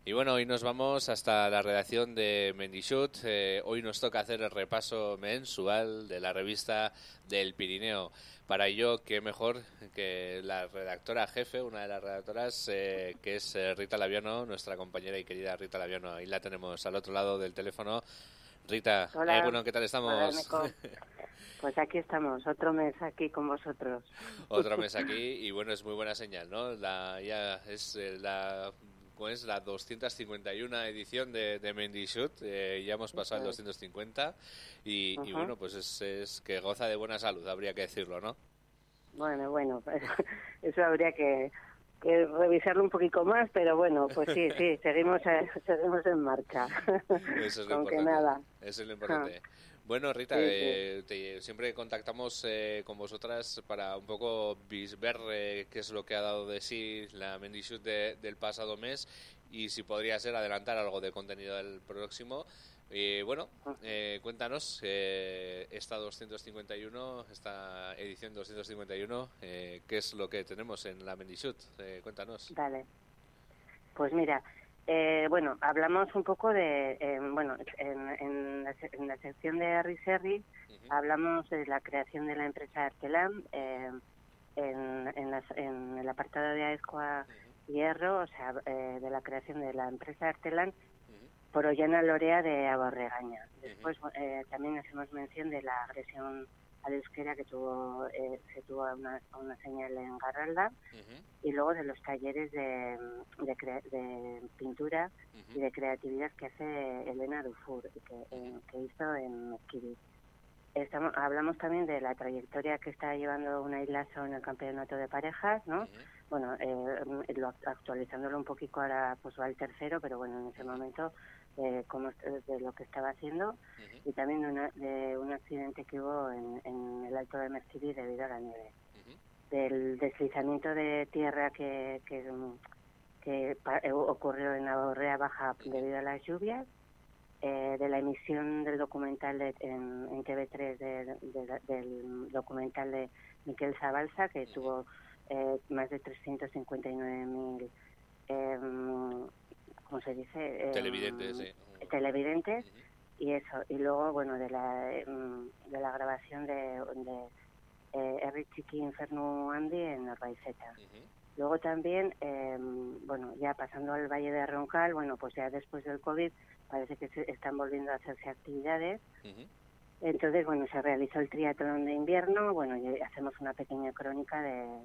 Y bueno, hoy nos vamos hasta la redacción de Mendixut. Hoy nos toca hacer el repaso mensual de la revista del Pirineo. Para ello, qué mejor que la redactora jefe, una de las redactoras, que es Rita Laviano, nuestra compañera y querida Rita Laviano. Ahí la tenemos al otro lado del teléfono. Rita, Hola, bueno, ¿qué tal hola estamos? Nico. Pues aquí estamos, otro mes aquí con vosotros. Otra mes aquí y bueno, es muy buena señal, ¿no? Ya es ¿cómo es? La 251 edición de Mendixut, ya hemos pasado el Eso es. 250 y Ujú. bueno, pues es que goza de buena salud, habría que decirlo, ¿no? Bueno, pues, eso habría que revisarlo un poquito más, pero bueno, pues sí, seguimos seguimos en marcha, Eso es lo con que importante, nada. eso es lo Ja, importante. Bueno, Rita, sí. siempre contactamos con vosotras para un poco ver qué es lo que ha dado de sí la Mendixut del pasado mes y si podría ser adelantar algo de contenido del próximo. Bueno, Ujú. cuéntanos, esta 251, esta edición 251, ¿qué es lo que tenemos en la Mendixut? Cuéntanos. Vale, pues mira, bueno, hablamos un poco de, bueno, en la sección de Harry Serri Ujú, hablamos de la creación de la empresa Artelam, en el apartado de Aezcoa ujú, Hierro, o sea, de la creación de la empresa Artelan ujú, por Ollana Lorea de Aborregaña. ujú, Después también hacemos mención de la agresión al euskera que se tuvo a una señal en Garralda, ujú, y luego de los talleres de pintura ujú, y de creatividad que hace Elena Dufour, que hizo en Mezquidí. Hablamos también de la trayectoria que está llevando una Lasso en el campeonato de parejas, ¿no? ujú, Bueno, actualizándolo un poquito ahora pues va el tercero, pero bueno, en ese ujú, momento de lo que estaba haciendo, ujú, y también de un accidente que hubo en el Alto de Mezquidí debido a la nieve, ujú, del deslizamiento de tierra que ocurrió en la Borrea Baja ujú, debido a las lluvias, de la emisión del documental en TV3 del documental de Miquel Zabalza, que ujú. tuvo más de 359.000, ¿cómo se dice?, Televidentes, sí. televidentes, Ujú, y eso. Y luego, bueno, de la grabación de Herri Txiki Infernu Handi en Orbaizeta. ujú, Luego también, bueno, ya pasando al Valle de Roncal, bueno, pues ya después del COVID parece que están volviendo a hacerse actividades. ujú, Entonces, bueno, se realizó el triatlón de invierno, bueno, y hacemos una pequeña crónica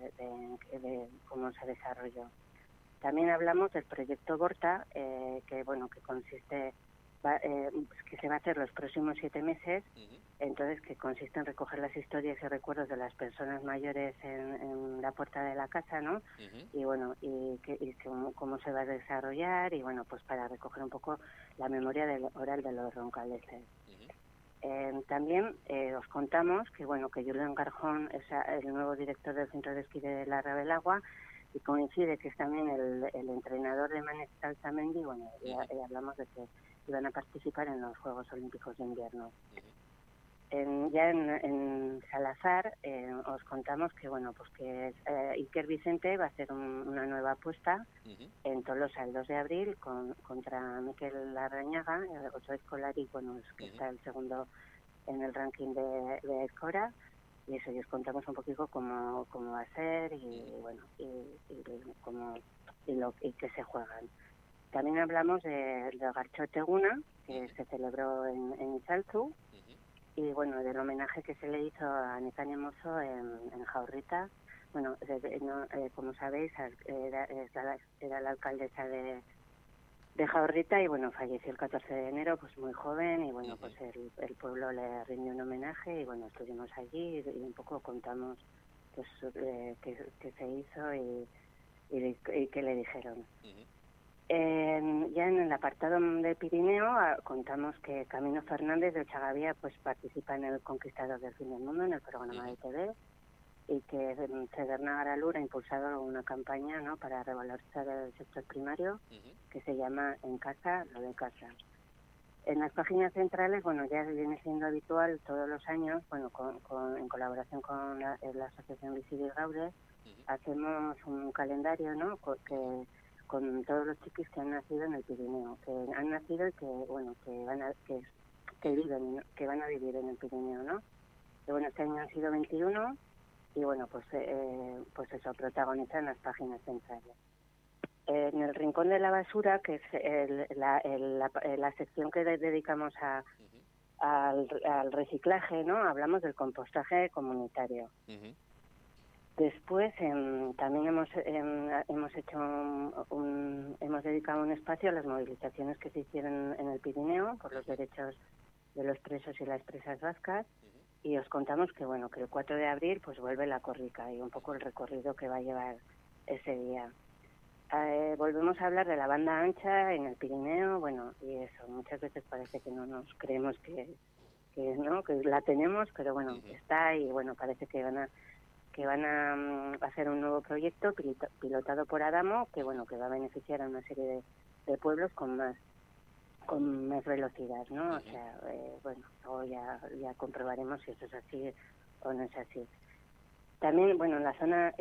de cómo se desarrolló. También hablamos del proyecto Borta, bueno, que consiste, que se va a hacer los próximos 7 meses. ujú, Entonces, que consiste en recoger las historias y recuerdos de las personas mayores en la puerta de la casa, ¿no? ujú, Y bueno, cómo se va a desarrollar, y bueno, pues para recoger un poco la memoria oral de los roncaleses. ujú, También os contamos que bueno, que Julián Garjón es el nuevo director del centro de esquí de la Rabelagua, y coincide que es también el entrenador de Manek Alzamendi. Bueno, ujú, y hablamos de que iban a participar en los Juegos Olímpicos de Invierno. ujú, Ya en Salazar os contamos que bueno, pues que Iker Vicente va a hacer una nueva apuesta ujú, en Tolosa el 2 de abril contra Miquel Larrañaga, Ocho Escolari, bueno, es que ujú, está el segundo en el ranking de Escora, y eso, y os contamos un poquito cómo va a ser, ujú, y bueno, cómo, y qué se juegan. También hablamos de Garchote Guna, que ujú, se celebró en Chalzu, ujú, y bueno, del homenaje que se le hizo a Nekane Mozo en Jaurrita. Bueno, como sabéis, era la alcaldesa de Jaurrita, y bueno, falleció el 14 de enero, pues muy joven, y bueno, ujú, pues el pueblo le rindió un homenaje, y bueno, estuvimos allí y un poco contamos pues qué se hizo y qué le dijeron. ujú, Ya en el apartado de Pirineo contamos que Camino Fernández de Ochagavía pues participa en el Conquistador del Fin del Mundo, en el programa ujú, de TV, y que Cederna Garalur ha impulsado una campaña, ¿no?, para revalorizar el sector primario, ujú, que se llama En Casa, lo de casa. En las páginas centrales, bueno, ya viene siendo habitual todos los años, bueno, en colaboración con la Asociación Visibil Gaude, ujú, hacemos un calendario, ¿no?, con todos los chiquis que han nacido en el Pirineo, que han nacido y que bueno que van a vivir en el Pirineo, ¿no? Y bueno, este año han sido 21 y bueno, pues eso, protagonizan las páginas centrales. En el Rincón de la Basura, que es la sección que dedicamos al reciclaje, ¿no? Hablamos del compostaje comunitario. Uh-huh. Después también hemos hecho hemos dedicado un espacio a las movilizaciones que se hicieron en el Pirineo por los derechos de los presos y las presas vascas. Uh-huh. Y os contamos que bueno, que el 4 de abril pues vuelve la corrica y un poco el recorrido que va a llevar ese día. Volvemos a hablar de la banda ancha en el Pirineo, bueno, y eso, muchas veces parece que no nos creemos que no, que la tenemos, pero bueno, uh-huh. Está y bueno, parece que van a hacer un nuevo proyecto pilotado por Adamo, que bueno, que va a beneficiar a una serie de pueblos con más velocidad, ¿no? Uh-huh. O sea, bueno, luego ya comprobaremos si eso es así o no es así. También, bueno, en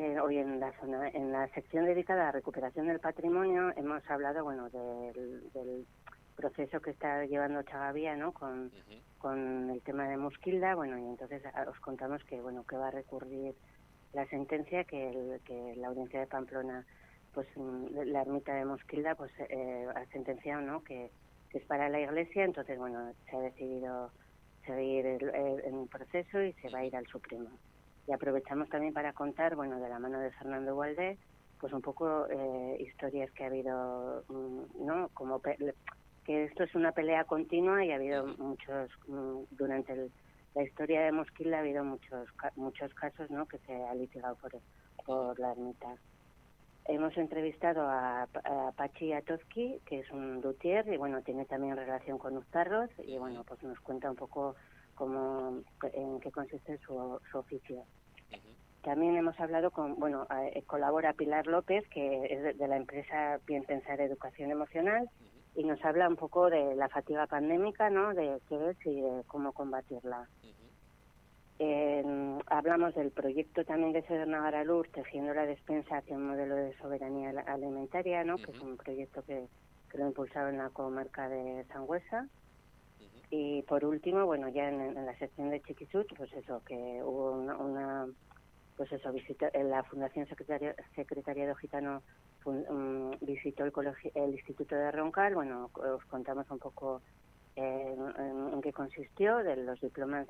la sección dedicada a la recuperación del patrimonio hemos hablado, bueno, del proceso que está llevando Chagavía, ¿no? Con el tema de Muskilda, bueno, y entonces os contamos que, bueno, que va a recurrir la sentencia que la Audiencia de Pamplona, pues la ermita de Muskilda, pues ha sentenciado, ¿no? Que es para la Iglesia, entonces, bueno, se ha decidido seguir el proceso y se va a ir al Supremo. Y aprovechamos también para contar, bueno, de la mano de Fernando Gualdé, pues un poco historias que ha habido, ¿no? Como que esto es una pelea continua y ha habido muchos, durante la historia de Mosquila ha habido muchos casos, ¿no? Que se ha litigado por la ermita. Hemos entrevistado a Pachi Atozki, que es un luthier y bueno, tiene también relación con Uztarros y bueno, pues nos cuenta un poco en qué consiste su oficio. Uh-huh. También hemos hablado colabora Pilar López, que es de la empresa Bien Pensar Educación Emocional, uh-huh. Y nos habla un poco de la fatiga pandémica, ¿no? De qué es y de cómo combatirla. Uh-huh. Hablamos del proyecto también de Sedona Garalur, tejiendo la despensa hacia un modelo de soberanía alimentaria, ¿no? Uh-huh. Que es un proyecto que lo ha impulsado en la comarca de Sangüesa. Y por último, bueno, ya en la sección de Chiquisut, pues eso, que hubo una pues eso, visita en la Fundación Secretariado Gitano visitó el Instituto de Roncal. Bueno, os contamos un poco en qué consistió, de los diplomas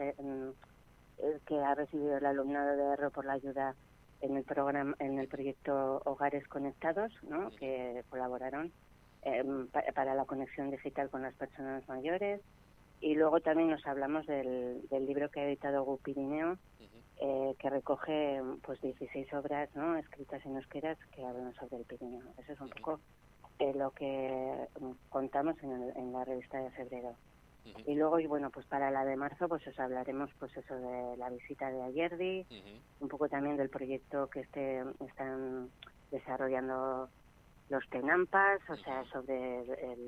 que ha recibido el alumnado de ERRO por la ayuda en el proyecto Hogares Conectados, ¿no? Que colaboraron para la conexión digital con las personas mayores. Y luego también nos hablamos del libro que ha editado GU Pirineo, que recoge pues 16 obras, ¿no? Escritas en euskera que hablan sobre el Pirineo. Eso es un poco lo que contamos en la revista de febrero. Y luego, y bueno, pues para la de marzo pues os hablaremos pues eso de la visita de Ayerdi, un poco también del proyecto que están desarrollando los Tenampas, o sea, sobre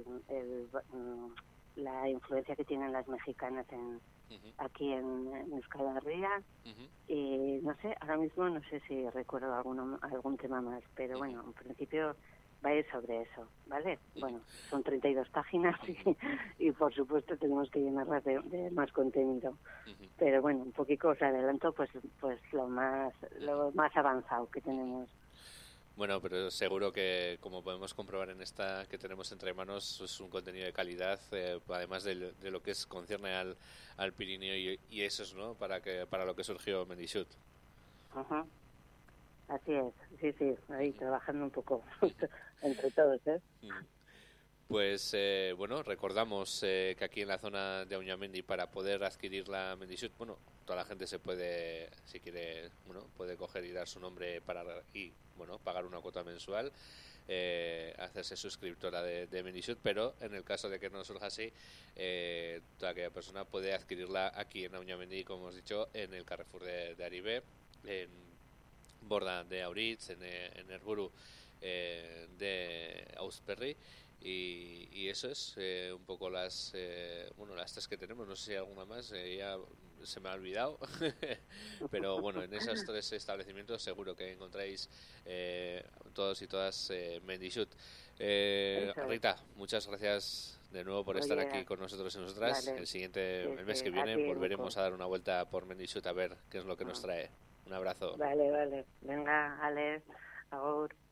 la influencia que tienen las mexicanas aquí en Euskal Herria. Y no sé, ahora mismo no sé si recuerdo algún tema más, pero bueno, en principio va a ir sobre eso, ¿vale? Bueno, son 32 páginas y por supuesto tenemos que llenarlas de más contenido. Pero bueno, un poquito os adelanto pues lo más avanzado que tenemos. Bueno, pero seguro que, como podemos comprobar en esta que tenemos entre manos, es un contenido de calidad, además de lo que concierne al Pirineo y eso es, ¿no? Para lo que surgió Mendixut. Ajá. Así es, sí, ahí trabajando un poco entre todos, ¿eh? Pues bueno, recordamos que aquí en la zona de Auñamendi, para poder adquirir la Mendixut, bueno, toda la gente se puede, si quiere, bueno, puede coger y dar su nombre y bueno, pagar una cuota mensual, hacerse suscriptora de Mendixut, pero en el caso de que no surja así, toda aquella persona puede adquirirla aquí en Auñamendi, como hemos dicho, en el Carrefour de Aribe, en Borda de Auritz, en Erburu de Ausperri, y eso es un poco las las tres que tenemos. No sé si hay alguna más, ya se me ha olvidado. Pero bueno, en esos tres establecimientos seguro que encontráis todos y todas Mendixut. Rita, muchas gracias de nuevo por estar aquí con nosotros y nosotras. Vale. El mes que viene volveremos a dar una vuelta por Mendixut a ver qué es lo que nos trae. Un abrazo. Vale. Venga, Alex, agur.